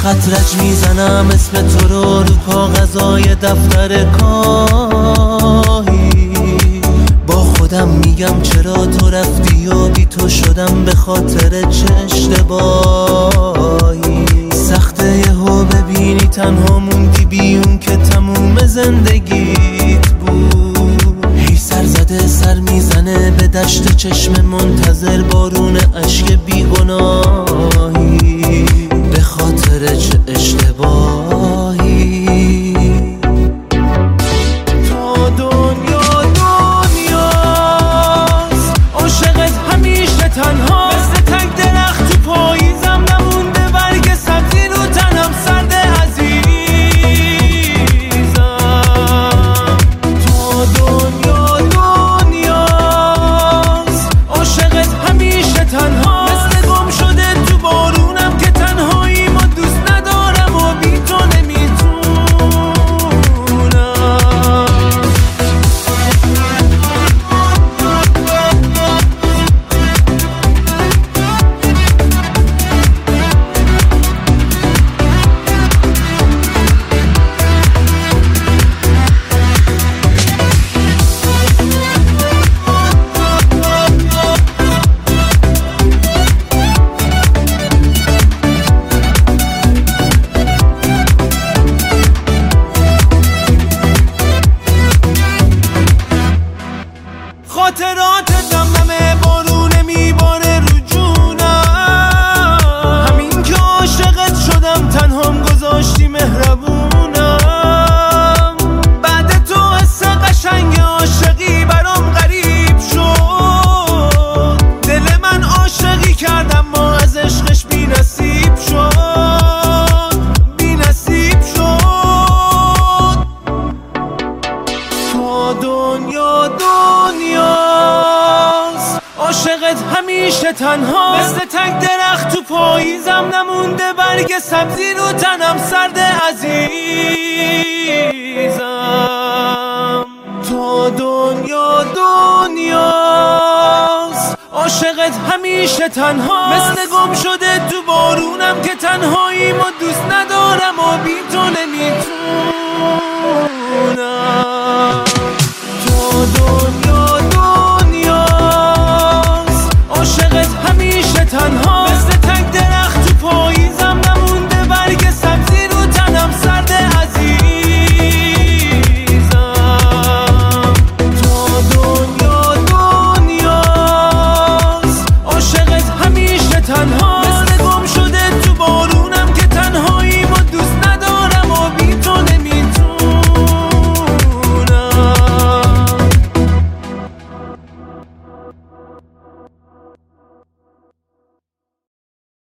خط رج میزنم اسم تو رو کاغذای دفتر کاهی. با خودم میگم چرا تو رفتی و بی تو شدم به خاطر چه اشتباهی. سخته یهو ببینی تنها موندی بیون که تموم زندگیت بود. هی سر زده سر میزنه به دشت چشم منتظر بارون اشک بیگناهی. به خاطر چه اشتباهی. تا دنیا دنیاست عاشقت همیشه تنها. مثل تک درخت تو پاییزم نمونده برگ سبزی رو تنم سرد عزیزم. تا دنیا دنیاست عاشقت همیشه تنها. مثل گم شده تو بارونم که تنهاییم و دوست ندارم و بی تو خاطرات دمدمه بارونه میباره رو جونم. همین که عاشقت شدم تنهام گذاشتی مهربونم. بعد تو حس قشنگ عاشقی برام غریب شد. دل من عاشقی کردم ما از عشقش بی نصیب شد. بی نصیب شد. تا دنیا دنیاست عاشقت همیشه تنها. مثل تک درخت تو پاییزم نمونده برگ سبزی رو تنم سرد عزیزم. تا دنیا دنیاست عاشقت همیشه تنها. مثل گم شده تو بارونم که تنهاییم و دوست ندارم و بی تو